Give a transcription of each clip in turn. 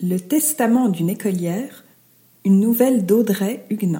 Le testament d'une écolière, une nouvelle d'Audrey Huguenin.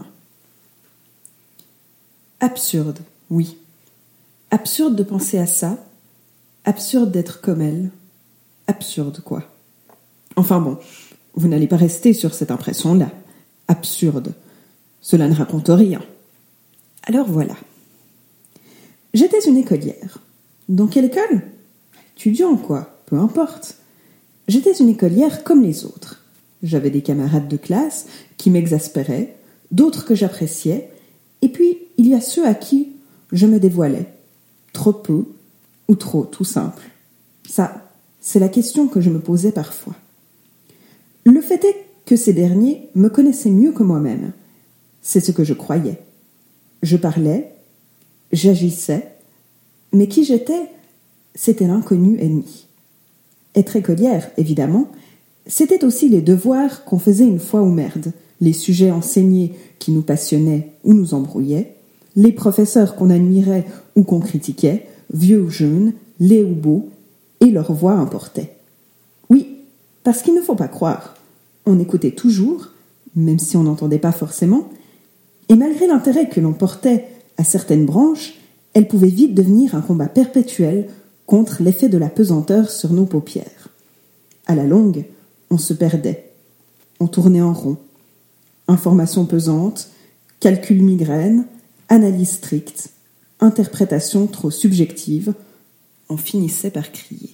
Absurde, oui. Absurde de penser à ça. Absurde d'être comme elle. Absurde, quoi. Enfin bon, vous n'allez pas rester sur cette impression-là. Absurde. Cela ne raconte rien. Alors voilà. J'étais une écolière. Dans quelle école ? Étudiant, quoi. Peu importe. J'étais une écolière comme les autres. J'avais des camarades de classe qui m'exaspéraient, d'autres que j'appréciais, et puis il y a ceux à qui je me dévoilais. Trop peu ou trop, tout simple. Ça, c'est la question que je me posais parfois. Le fait est que ces derniers me connaissaient mieux que moi-même. C'est ce que je croyais. Je parlais, j'agissais, mais qui j'étais, c'était l'inconnu ennemi. Être écolière, évidemment, c'était aussi les devoirs qu'on faisait une fois ou merde, les sujets enseignés qui nous passionnaient ou nous embrouillaient, les professeurs qu'on admirait ou qu'on critiquait, vieux ou jeunes, laids ou beaux, et leur voix importait. Oui, parce qu'il ne faut pas croire, on écoutait toujours, même si on n'entendait pas forcément, et malgré l'intérêt que l'on portait à certaines branches, elles pouvaient vite devenir un combat perpétuel contre l'effet de la pesanteur sur nos paupières. À la longue, on se perdait. On tournait en rond. Information pesante, calcul migraine, analyse stricte, interprétation trop subjective, on finissait par crier.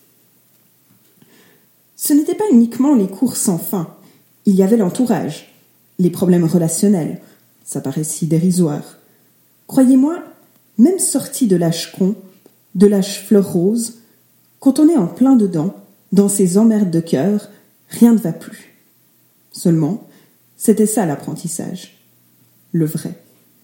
Ce n'était pas uniquement les cours sans fin. Il y avait l'entourage, les problèmes relationnels. Ça paraît si dérisoire. Croyez-moi, même sorti de l'âge con, de l'âge fleur rose, quand on est en plein dedans, dans ces emmerdes de cœur, rien ne va plus. Seulement, c'était ça l'apprentissage. Le vrai.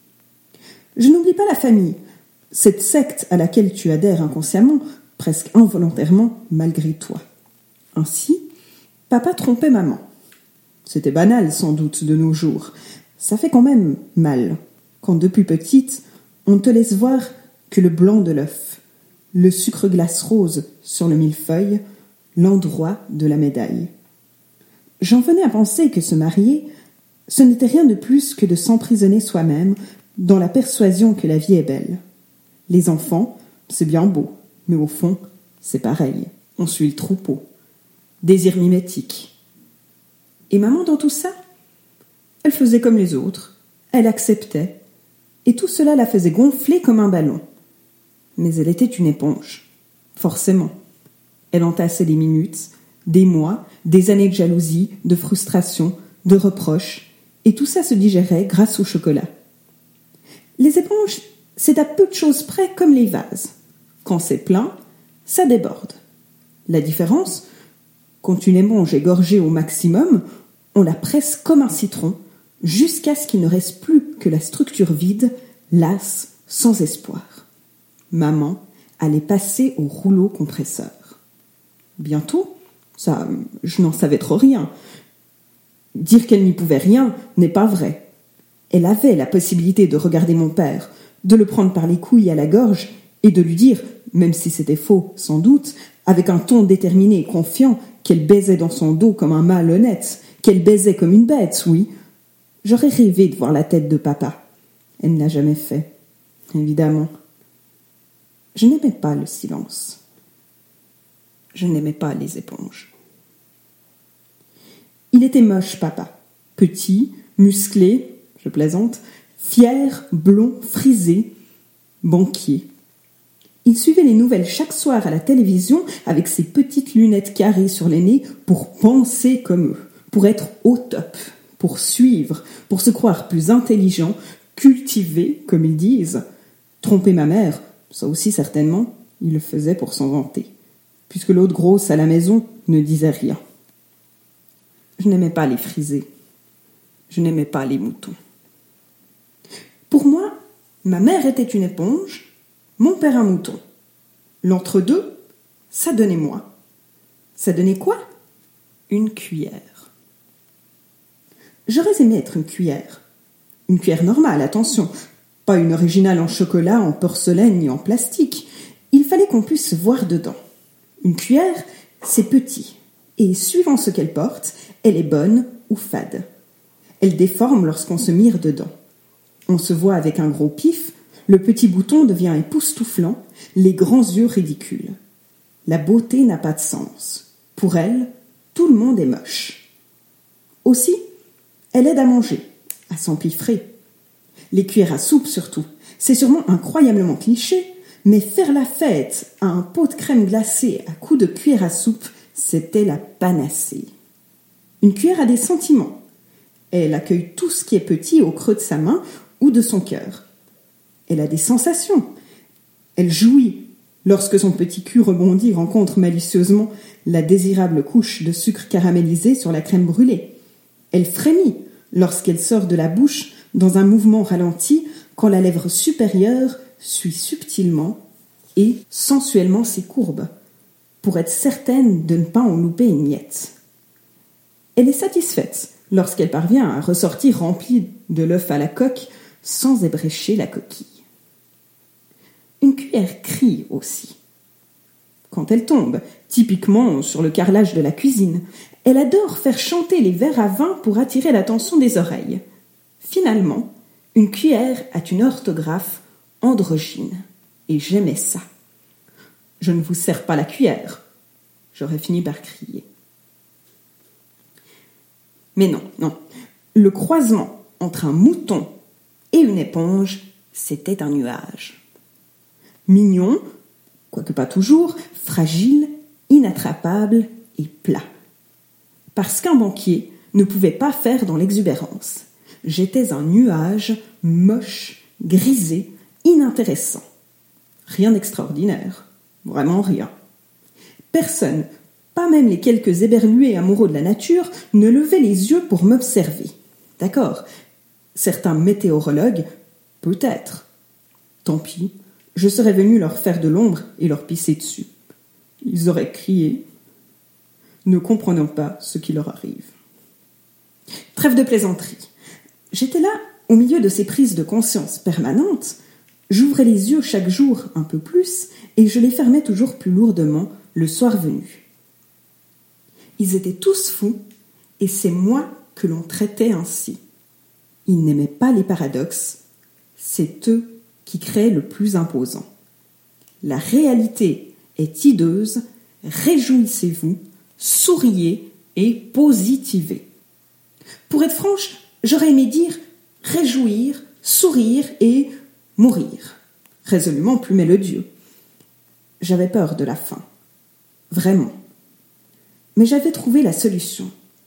Je n'oublie pas la famille, cette secte à laquelle tu adhères inconsciemment, presque involontairement, malgré toi. Ainsi, papa trompait maman. C'était banal, sans doute, de nos jours. Ça fait quand même mal, quand depuis petite, on te laisse voir que le blanc de l'œuf, le sucre glace rose sur le millefeuille, l'endroit de la médaille. J'en venais à penser que se marier, ce n'était rien de plus que de s'emprisonner soi-même dans la persuasion que la vie est belle. Les enfants, c'est bien beau, mais au fond, c'est pareil. On suit le troupeau. Désir mimétique. Et maman dans tout ça ? Elle faisait comme les autres. Elle acceptait. Et tout cela la faisait gonfler comme un ballon. Mais elle était une éponge. Forcément. Elle entassait des minutes, des mois, des années de jalousie, de frustration, de reproches, et tout ça se digérait grâce au chocolat. Les éponges, c'est à peu de choses près comme les vases. Quand c'est plein, ça déborde. La différence, quand une éponge est gorgée au maximum, on la presse comme un citron, jusqu'à ce qu'il ne reste plus que la structure vide, lasse, sans espoir. Maman allait passer au rouleau compresseur. Bientôt, ça, je n'en savais trop rien. Dire qu'elle n'y pouvait rien n'est pas vrai. Elle avait la possibilité de regarder mon père, de le prendre par les couilles à la gorge et de lui dire, même si c'était faux, sans doute, avec un ton déterminé et confiant, qu'elle baisait dans son dos comme un mâle honnête, qu'elle baisait comme une bête, oui. J'aurais rêvé de voir la tête de papa. Elle ne l'a jamais fait, évidemment. Je n'aimais pas le silence. Je n'aimais pas les éponges. Il était moche, papa. Petit, musclé, je plaisante, fier, blond, frisé, banquier. Il suivait les nouvelles chaque soir à la télévision avec ses petites lunettes carrées sur les nez pour penser comme eux, pour être au top, pour suivre, pour se croire plus intelligent, cultivé, comme ils disent. Tromper ma mère, ça aussi certainement, il le faisait pour s'en vanter, puisque l'autre grosse à la maison ne disait rien. Je n'aimais pas les frisés. Je n'aimais pas les moutons. Pour moi, ma mère était une éponge, mon père un mouton. L'entre-deux, ça donnait moi. Ça donnait quoi ? Une cuillère. J'aurais aimé être une cuillère. Une cuillère normale, attention. Pas une originale en chocolat, en porcelaine ni en plastique. Il fallait qu'on puisse voir dedans. Une cuillère, c'est petit et suivant ce qu'elle porte, elle est bonne ou fade. Elle déforme lorsqu'on se mire dedans. On se voit avec un gros pif, le petit bouton devient époustouflant, les grands yeux ridicules. La beauté n'a pas de sens. Pour elle, tout le monde est moche. Aussi, elle aide à manger, à s'empiffrer. Les cuillères à soupe surtout. C'est sûrement incroyablement cliché, mais faire la fête à un pot de crème glacée à coups de cuillère à soupe, c'était la panacée. Une cuillère a des sentiments. Elle accueille tout ce qui est petit au creux de sa main ou de son cœur. Elle a des sensations. Elle jouit lorsque son petit cul rebondi rencontre malicieusement la désirable couche de sucre caramélisé sur la crème brûlée. Elle frémit lorsqu'elle sort de la bouche dans un mouvement ralenti quand la lèvre supérieure suit subtilement et sensuellement ses courbes, pour être certaine de ne pas en louper une miette. Elle est satisfaite lorsqu'elle parvient à ressortir remplie de l'œuf à la coque sans ébrécher la coquille. Une cuillère crie aussi. Quand elle tombe, typiquement sur le carrelage de la cuisine, elle adore faire chanter les verres à vin pour attirer l'attention des oreilles. Finalement, une cuillère a une orthographe androgyne, et j'aimais ça. Je ne vous sers pas la cuillère. J'aurais fini par crier. Mais non. Le croisement entre un mouton et une éponge, c'était un nuage. Mignon, quoique pas toujours, fragile, inattrapable et plat. Parce qu'un banquier ne pouvait pas faire dans l'exubérance. J'étais un nuage moche, grisé, inintéressant. Rien d'extraordinaire. Vraiment rien. Personne, pas même les quelques éberlués amoureux de la nature, ne levait les yeux pour m'observer. D'accord, certains météorologues, peut-être. Tant pis, je serais venu leur faire de l'ombre et leur pisser dessus. Ils auraient crié, ne comprenant pas ce qui leur arrive. Trêve de plaisanterie. J'étais là, au milieu de ces prises de conscience permanentes. J'ouvrais les yeux chaque jour un peu plus et je les fermais toujours plus lourdement le soir venu. Ils étaient tous fous et c'est moi que l'on traitait ainsi. Ils n'aimaient pas les paradoxes, c'est eux qui créaient le plus imposant. La réalité est hideuse, réjouissez-vous, souriez et positivez. Pour être franche, j'aurais aimé dire réjouir, sourire et mourir. Résolument plus mélodieux. J'avais peur de la fin. Vraiment. Mais j'avais trouvé la solution.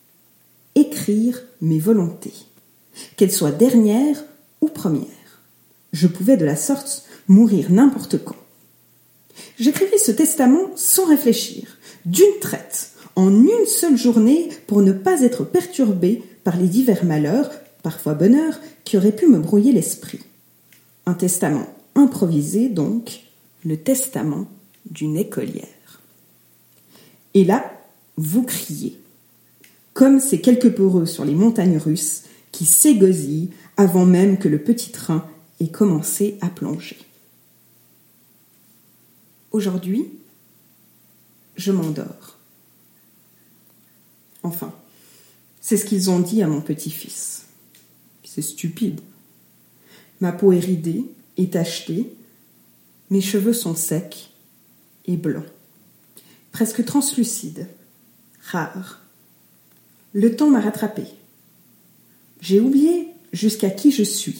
Écrire mes volontés. Qu'elles soient dernières ou premières. Je pouvais de la sorte mourir n'importe quand. J'écrivis ce testament sans réfléchir, d'une traite, en une seule journée pour ne pas être perturbé par les divers malheurs, parfois bonheurs, qui auraient pu me brouiller l'esprit. Un testament improvisé, donc, le testament d'une écolière. Et là, vous criez, comme ces quelques peureux sur les montagnes russes qui s'égosillent avant même que le petit train ait commencé à plonger. Aujourd'hui, je m'endors. Enfin, c'est ce qu'ils ont dit à mon petit-fils. C'est stupide. Ma peau est ridée et tachetée, mes cheveux sont secs et blancs, presque translucides, rares. Le temps m'a rattrapée. J'ai oublié jusqu'à qui je suis.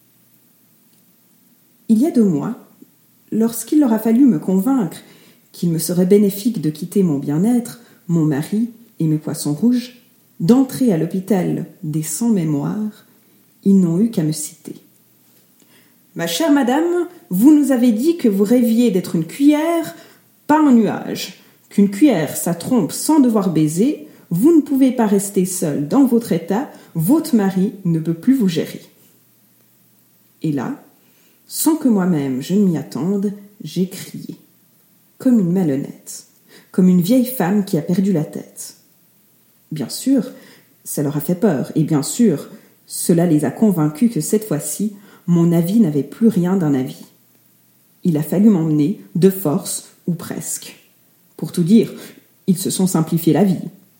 Il y a 2 mois, lorsqu'il leur a fallu me convaincre qu'il me serait bénéfique de quitter mon bien-être, mon mari et mes poissons rouges, d'entrer à l'hôpital des sans-mémoire, ils n'ont eu qu'à me citer. « Ma chère madame, vous nous avez dit que vous rêviez d'être une cuillère, pas un nuage. Qu'une cuillère, ça trompe sans devoir baiser. Vous ne pouvez pas rester seule dans votre état. Votre mari ne peut plus vous gérer. » Et là, sans que moi-même je ne m'y attende, j'ai crié. Comme une malhonnête. Comme une vieille femme qui a perdu la tête. Bien sûr, ça leur a fait peur. Et bien sûr, cela les a convaincus que cette fois-ci, mon avis n'avait plus rien d'un avis. Il a fallu m'emmener, de force, ou presque. Pour tout dire, ils se sont simplifiés la vie.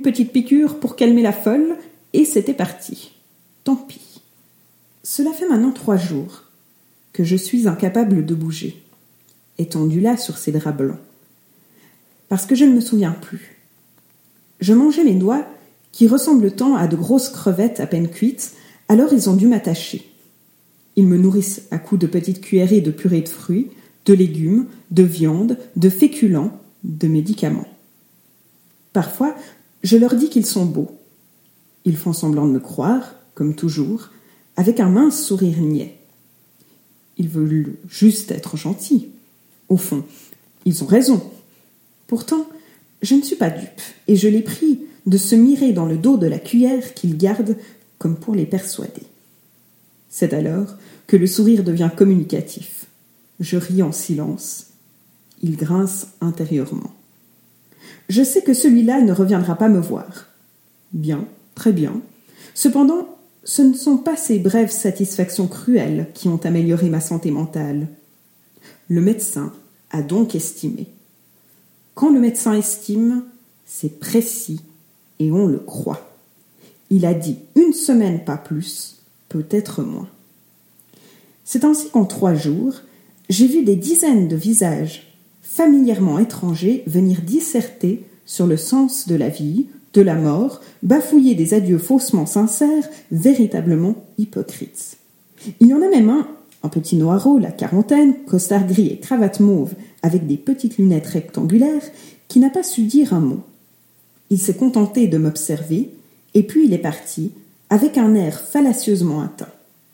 petite piqûre pour calmer la folle, et c'était parti. Tant pis. Cela fait maintenant 3 jours que je suis incapable de bouger, étendue là sur ces draps blancs, parce que je ne me souviens plus. Je mangeais mes doigts qui ressemblent tant à de grosses crevettes à peine cuites, alors ils ont dû m'attacher. Ils me nourrissent à coups de petites cuillerées de purée de fruits, de légumes, de viande, de féculents, de médicaments. Parfois, je leur dis qu'ils sont beaux. Ils font semblant de me croire, comme toujours, avec un mince sourire niais. Ils veulent juste être gentils. Au fond, ils ont raison. Pourtant, je ne suis pas dupe, et je les prie de se mirer dans le dos de la cuillère qu'ils gardent comme pour les persuader. C'est alors que le sourire devient communicatif. Je ris en silence. Il grince intérieurement. Je sais que celui-là ne reviendra pas me voir. Bien, très bien. Cependant, ce ne sont pas ces brèves satisfactions cruelles qui ont amélioré ma santé mentale. Le médecin a donc estimé. Quand le médecin estime, c'est précis et on le croit. Il a dit 1 semaine, pas plus, peut-être moins. C'est ainsi qu'en 3 jours, j'ai vu des dizaines de visages familièrement étrangers venir disserter sur le sens de la vie, de la mort, bafouiller des adieux faussement sincères, véritablement hypocrites. Il y en a même un petit noirot, la quarantaine, costard gris et cravate mauve, avec des petites lunettes rectangulaires, qui n'a pas su dire un mot. Il s'est contenté de m'observer, et puis il est parti, avec un air fallacieusement atteint.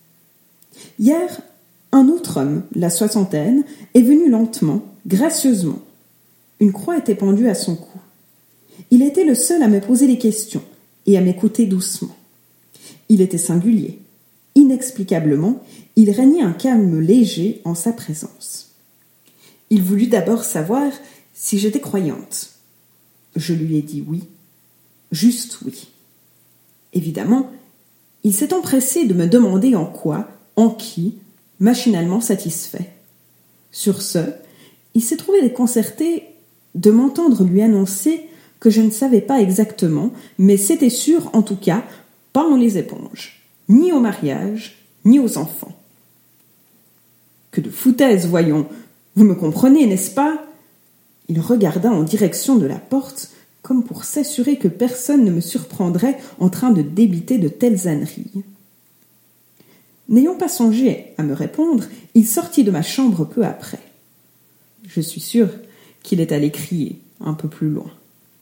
Hier, un autre homme, la 60aine, est venu lentement, gracieusement. Une croix était pendue à son cou. Il était le seul à me poser des questions et à m'écouter doucement. Il était singulier. Inexplicablement, il régnait un calme léger en sa présence. Il voulut d'abord savoir si j'étais croyante. Je lui ai dit oui, juste oui. Évidemment, il s'est empressé de me demander en quoi, en qui, machinalement satisfait. Sur ce, il s'est trouvé déconcerté de m'entendre lui annoncer que je ne savais pas exactement, mais c'était sûr, en tout cas, pas en les éponges, ni au mariage, ni aux enfants. Que de foutaise, voyons. Vous me comprenez, n'est-ce pas? Il regarda en direction de la porte, comme pour s'assurer que personne ne me surprendrait en train de débiter de telles âneries. N'ayant pas songé à me répondre, il sortit de ma chambre peu après. Je suis sûre qu'il est allé crier un peu plus loin.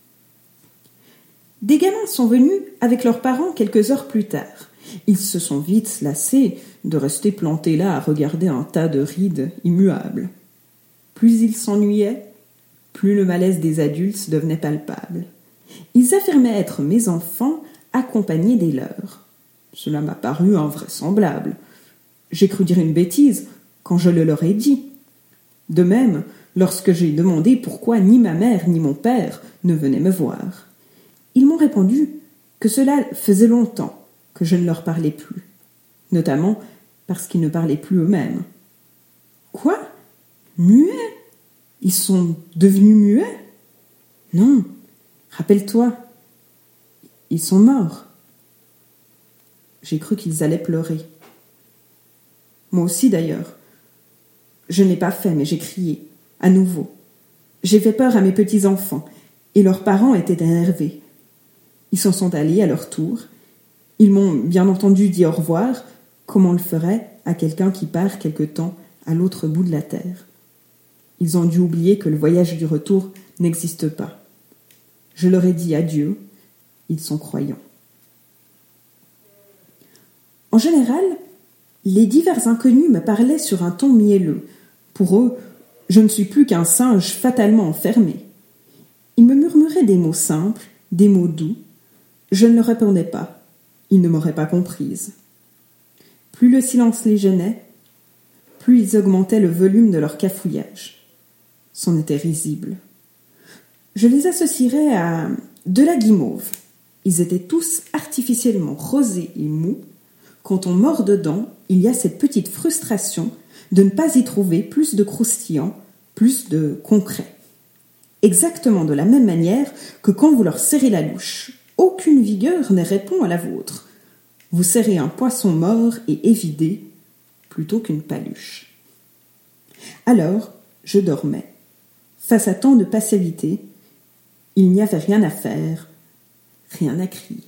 Des gamins sont venus avec leurs parents quelques heures plus tard. Ils se sont vite lassés de rester plantés là à regarder un tas de rides immuables. Plus ils s'ennuyaient, plus le malaise des adultes devenait palpable. Ils affirmaient être mes enfants accompagnés des leurs. Cela m'a paru invraisemblable. J'ai cru dire une bêtise quand je le leur ai dit. De même, lorsque j'ai demandé pourquoi ni ma mère ni mon père ne venaient me voir. Ils m'ont répondu que cela faisait longtemps que je ne leur parlais plus, notamment parce qu'ils ne parlaient plus eux-mêmes. Quoi? Muets? Ils sont devenus muets? Non, rappelle-toi, ils sont morts. J'ai cru qu'ils allaient pleurer. Moi aussi d'ailleurs. Je ne l'ai pas fait, mais j'ai crié, à nouveau. J'ai fait peur à mes petits-enfants, et leurs parents étaient énervés. Ils s'en sont allés à leur tour. Ils m'ont bien entendu dit au revoir, comme on le ferait à quelqu'un qui part quelque temps à l'autre bout de la terre. Ils ont dû oublier que le voyage du retour n'existe pas. Je leur ai dit adieu. Ils sont croyants. En général, les divers inconnus me parlaient sur un ton mielleux. Pour eux, je ne suis plus qu'un singe fatalement enfermé. Ils me murmuraient des mots simples, des mots doux. Je ne leur répondais pas. Ils ne m'auraient pas comprise. Plus le silence les gênait, plus ils augmentaient le volume de leur cafouillage. C'en était risible. Je les associerais à de la guimauve. Ils étaient tous artificiellement rosés et mous. Quand on mord dedans, il y a cette petite frustration de ne pas y trouver plus de croustillant, plus de concret. Exactement de la même manière que quand vous leur serrez la louche. aucune vigueur ne répond à la vôtre. Vous serrez un poisson mort et évidé plutôt qu'une paluche. » Alors, je dormais. Face à tant de passivité, il n'y avait rien à faire, rien à crier.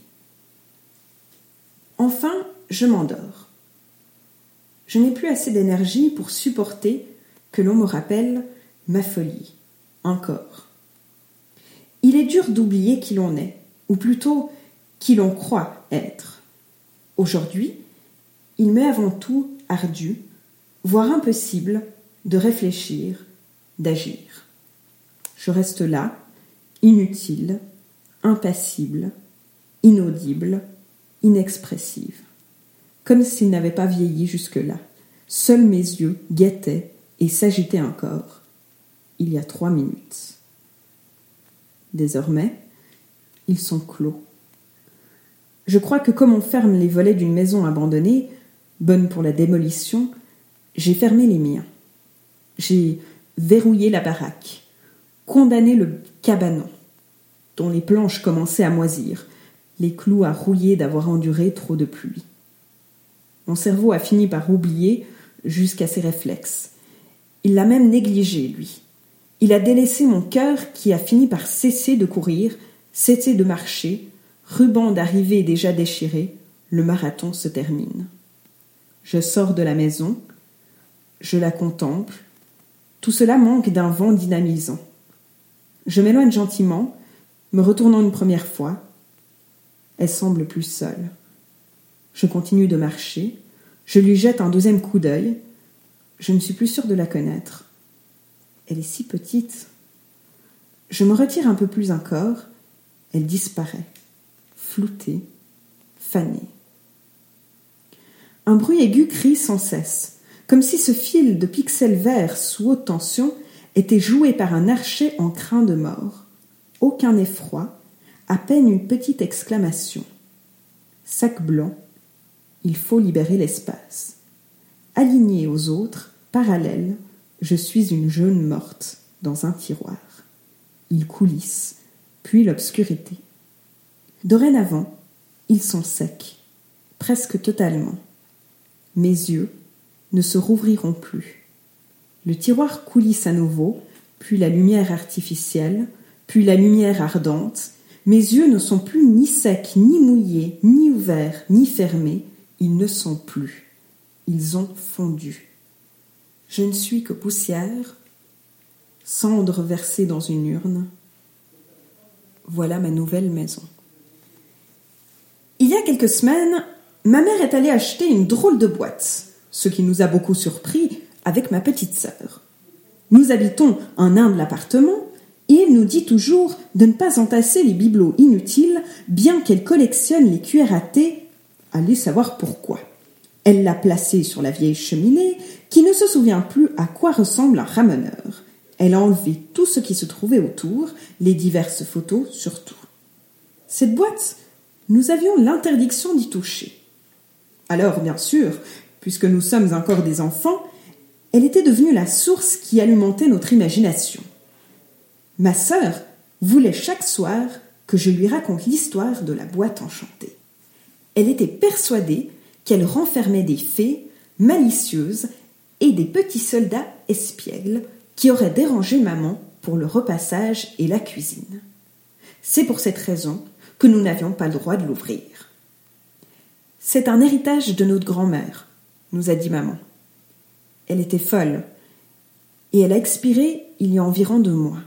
Enfin, je m'endors. Je n'ai plus assez d'énergie pour supporter que l'on me rappelle ma folie, encore. Il est dur d'oublier qui l'on est, ou plutôt qui l'on croit être. Aujourd'hui, il m'est avant tout ardu, voire impossible, de réfléchir, d'agir. Je reste là, inutile, impassible, inaudible, inexpressive, comme s'il n'avait pas vieilli jusque-là. Seuls mes yeux guettaient et s'agitaient encore, il y a 3 minutes. Désormais, ils sont clos. Je crois que comme on ferme les volets d'une maison abandonnée, bonne pour la démolition, j'ai fermé les miens. J'ai verrouillé la baraque, condamné le cabanon, dont les planches commençaient à moisir, les clous à rouiller d'avoir enduré trop de pluie. Mon cerveau a fini par oublier jusqu'à ses réflexes. Il l'a même négligé, lui. Il a délaissé mon cœur qui a fini par cesser de courir, cesser de marcher, ruban d'arrivée déjà déchiré, le marathon se termine. Je sors de la maison, je la contemple, tout cela manque d'un vent dynamisant. Je m'éloigne gentiment, me retournant une première fois. Elle semble plus seule. Je continue de marcher, je lui jette un deuxième coup d'œil. Je ne suis plus sûre de la connaître. Elle est si petite. Je me retire un peu plus encore. Elle disparaît, floutée, fanée. Un bruit aigu crie sans cesse, comme si ce fil de pixels verts sous haute tension était joué par un archet en crin de mort. Aucun effroi, à peine une petite exclamation. Sac blanc, il faut libérer l'espace. Alignée aux autres, parallèle, je suis une jeune morte dans un tiroir. Il coulisse, puis l'obscurité. Dorénavant, ils sont secs, presque totalement. Mes yeux ne se rouvriront plus. Le tiroir coulisse à nouveau, puis la lumière artificielle, puis la lumière ardente. Mes yeux ne sont plus ni secs, ni mouillés, ni ouverts, ni fermés. Ils ne sont plus. Ils ont fondu. Je ne suis que poussière, cendre versée dans une urne. Voilà ma nouvelle maison. Il y a quelques semaines, ma mère est allée acheter une drôle de boîte, ce qui nous a beaucoup surpris avec ma petite sœur. Nous habitons un humble appartement et elle nous dit toujours de ne pas entasser les bibelots inutiles, bien qu'elle collectionne les cuillères à thé. Allez savoir pourquoi. Elle l'a placé sur la vieille cheminée, qui ne se souvient plus à quoi ressemble un ramoneur. Elle a enlevé tout ce qui se trouvait autour, les diverses photos surtout. Cette boîte, nous avions l'interdiction d'y toucher. Alors, bien sûr, puisque nous sommes encore des enfants, elle était devenue la source qui alimentait notre imagination. Ma sœur voulait chaque soir que je lui raconte l'histoire de la boîte enchantée. Elle était persuadée qu'elle renfermait des fées malicieuses et des petits soldats espiègles qui auraient dérangé maman pour le repassage et la cuisine. C'est pour cette raison que nous n'avions pas le droit de l'ouvrir. C'est un héritage de notre grand-mère, nous a dit maman. Elle était folle et elle a expiré il y a environ 2 mois.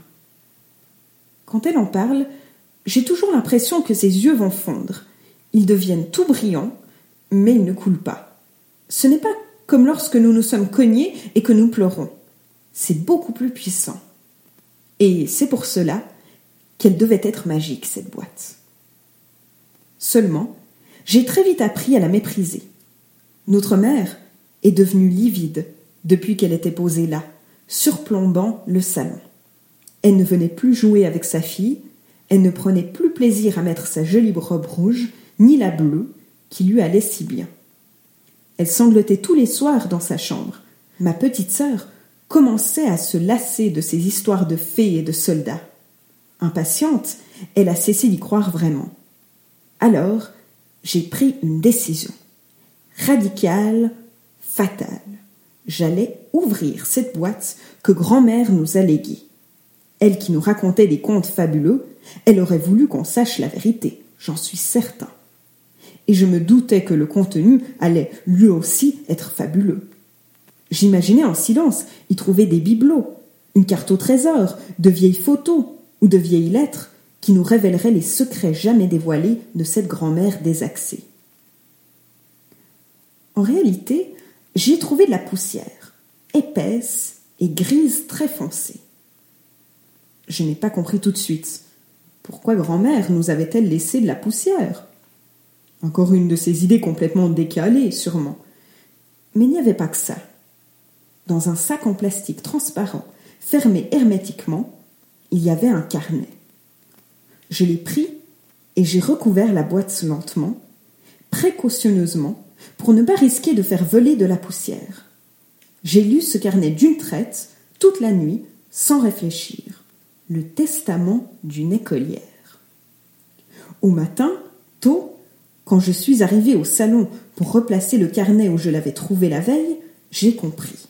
Quand elle en parle, j'ai toujours l'impression que ses yeux vont fondre. Ils deviennent tout brillants, mais ils ne coulent pas. Ce n'est pas comme lorsque nous nous sommes cognés et que nous pleurons. C'est beaucoup plus puissant. Et c'est pour cela qu'elle devait être magique, cette boîte. Seulement, j'ai très vite appris à la mépriser. Notre mère est devenue livide depuis qu'elle était posée là, surplombant le salon. Elle ne venait plus jouer avec sa fille, elle ne prenait plus plaisir à mettre sa jolie robe rouge, ni la bleue, qui lui allait si bien. Elle sanglotait tous les soirs dans sa chambre. Ma petite sœur commençait à se lasser de ces histoires de fées et de soldats. Impatiente, elle a cessé d'y croire vraiment. Alors, j'ai pris une décision. Radicale, fatale. J'allais ouvrir cette boîte que grand-mère nous a léguée. Elle qui nous racontait des contes fabuleux, elle aurait voulu qu'on sache la vérité, j'en suis certain. Et je me doutais que le contenu allait lui aussi être fabuleux. J'imaginais en silence y trouver des bibelots, une carte au trésor, de vieilles photos ou de vieilles lettres qui nous révéleraient les secrets jamais dévoilés de cette grand-mère désaxée. En réalité, j'y ai trouvé de la poussière, épaisse et grise très foncée. Je n'ai pas compris tout de suite. Pourquoi grand-mère nous avait-elle laissé de la poussière ? Encore une de ces idées complètement décalées, sûrement. Mais il n'y avait pas que ça. Dans un sac en plastique transparent, fermé hermétiquement, il y avait un carnet. Je l'ai pris et j'ai recouvert la boîte lentement, précautionneusement, pour ne pas risquer de faire voler de la poussière. J'ai lu ce carnet d'une traite, toute la nuit, sans réfléchir. Le testament d'une écolière. Au matin, tôt, quand je suis arrivée au salon pour replacer le carnet où je l'avais trouvé la veille, j'ai compris.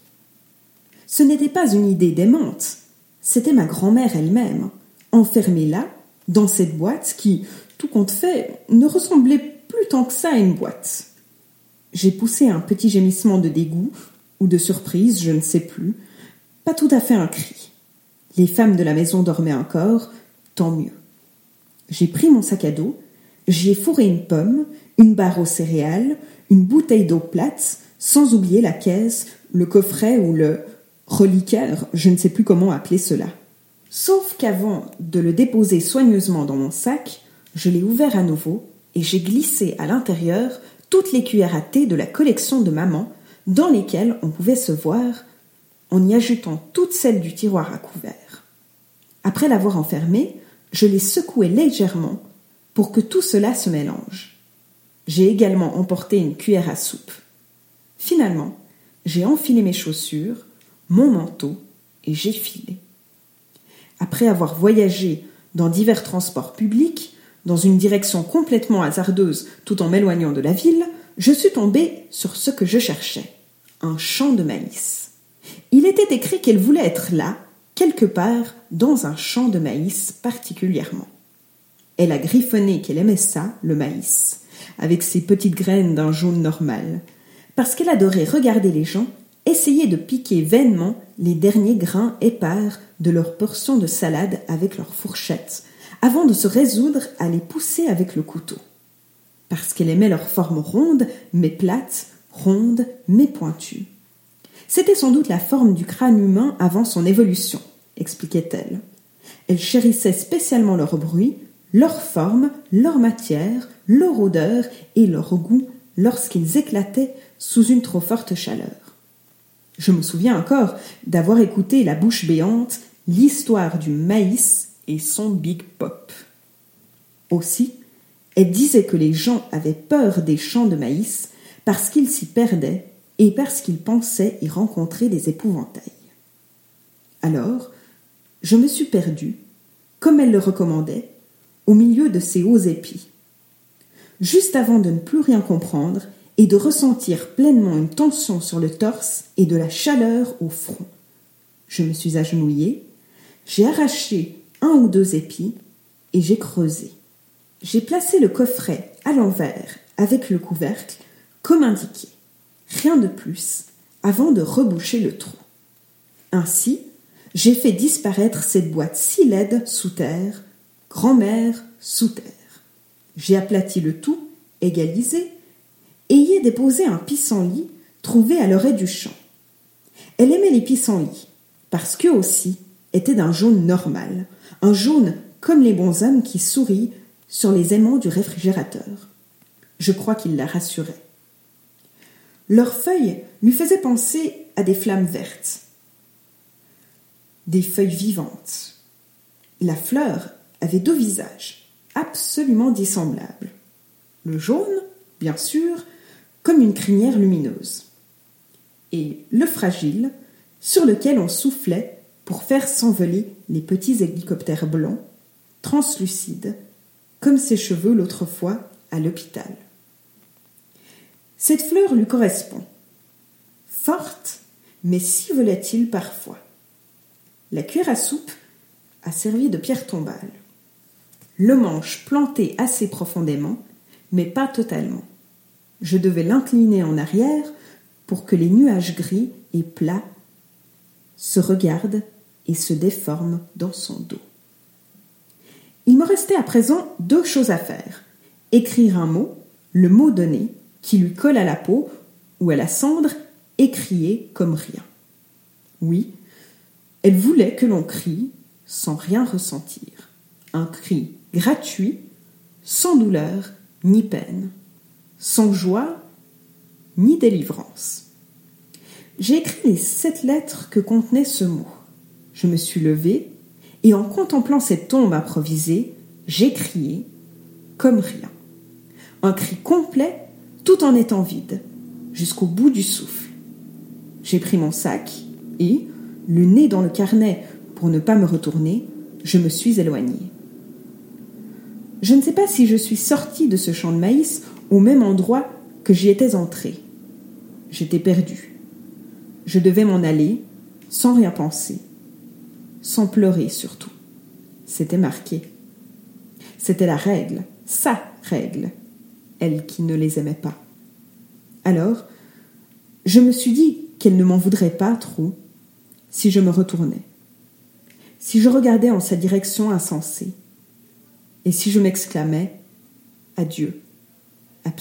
Ce n'était pas une idée démente, c'était ma grand-mère elle-même, enfermée là, dans cette boîte qui, tout compte fait, ne ressemblait plus tant que ça à une boîte. J'ai poussé un petit gémissement de dégoût, ou de surprise, je ne sais plus, pas tout à fait un cri. Les femmes de la maison dormaient encore, tant mieux. J'ai pris mon sac à dos, j'y ai fourré une pomme, une barre aux céréales, une bouteille d'eau plate, sans oublier la caisse, le coffret ou le reliquaire, je ne sais plus comment appeler cela. Sauf qu'avant de le déposer soigneusement dans mon sac, je l'ai ouvert à nouveau et j'ai glissé à l'intérieur toutes les cuillères à thé de la collection de maman, dans lesquelles on pouvait se voir, en y ajoutant toutes celles du tiroir à couvert. Après l'avoir enfermé, je les secouai légèrement pour que tout cela se mélange. J'ai également emporté une cuillère à soupe. Finalement, j'ai enfilé mes chaussures, mon manteau et j'ai filé. Après avoir voyagé dans divers transports publics, dans une direction complètement hasardeuse tout en m'éloignant de la ville, je suis tombée sur ce que je cherchais, un champ de maïs. Il était écrit qu'elle voulait être là, quelque part dans un champ de maïs particulièrement. Elle a griffonné qu'elle aimait ça, le maïs, avec ses petites graines d'un jaune normal, parce qu'elle adorait regarder les gens essayer de piquer vainement les derniers grains épars de leur portion de salade avec leur fourchette, avant de se résoudre à les pousser avec le couteau. Parce qu'elle aimait leur forme ronde, mais plate, ronde, mais pointue. C'était sans doute la forme du crâne humain avant son évolution, expliquait-elle. Elle chérissait spécialement leur bruit, leur forme, leur matière, leur odeur et leur goût lorsqu'ils éclataient sous une trop forte chaleur. Je me souviens encore d'avoir écouté la bouche béante l'histoire du maïs et son Big Pop. Aussi, elle disait que les gens avaient peur des champs de maïs parce qu'ils s'y perdaient et parce qu'ils pensaient y rencontrer des épouvantails. Alors, je me suis perdue, comme elle le recommandait, au milieu de ces hauts épis. Juste avant de ne plus rien comprendre et de ressentir pleinement une tension sur le torse et de la chaleur au front. Je me suis agenouillée, j'ai arraché 1 ou 2 épis et j'ai creusé. J'ai placé le coffret à l'envers avec le couvercle comme indiqué. Rien de plus avant de reboucher le trou. Ainsi, j'ai fait disparaître cette boîte si laide sous terre, grand-mère sous terre. J'ai aplati le tout, égalisé, et y ai déposé un pissenlit trouvé à l'orée du champ. Elle aimait les pissenlits, parce qu'eux aussi étaient d'un jaune normal, un jaune comme les bons hommes qui sourient sur les aimants du réfrigérateur. Je crois qu'il la rassurait. Leurs feuilles lui faisaient penser à des flammes vertes, des feuilles vivantes. La fleur avait 2 visages, absolument dissemblables. Le jaune, bien sûr, comme une crinière lumineuse. Et le fragile, sur lequel on soufflait pour faire s'envoler les petits hélicoptères blancs, translucides, comme ses cheveux l'autre fois à l'hôpital. Cette fleur lui correspond. Forte, mais si volatile parfois. La cuillère à soupe a servi de pierre tombale. Le manche planté assez profondément, mais pas totalement. Je devais l'incliner en arrière pour que les nuages gris et plats se regardent et se déforment dans son dos. Il me restait à présent 2 choses à faire. Écrire un mot, le mot donné, qui lui colle à la peau ou à la cendre, et crier comme rien. Oui, elle voulait que l'on crie sans rien ressentir. Un cri gratuit, sans douleur ni peine, sans joie ni délivrance. J'ai écrit les 7 lettres que contenait ce mot. Je me suis levée et en contemplant cette tombe improvisée, j'ai crié comme rien. Un cri complet tout en étant vide, jusqu'au bout du souffle. J'ai pris mon sac et, le nez dans le carnet pour ne pas me retourner, je me suis éloignée. Je ne sais pas si je suis sortie de ce champ de maïs au même endroit que j'y étais entrée. J'étais perdue. Je devais m'en aller sans rien penser, sans pleurer surtout. C'était marqué. C'était la règle, sa règle, elle qui ne les aimait pas. Alors, je me suis dit qu'elle ne m'en voudrait pas trop si je me retournais, si je regardais en sa direction insensée, et si je m'exclamais « Adieu, absurde ».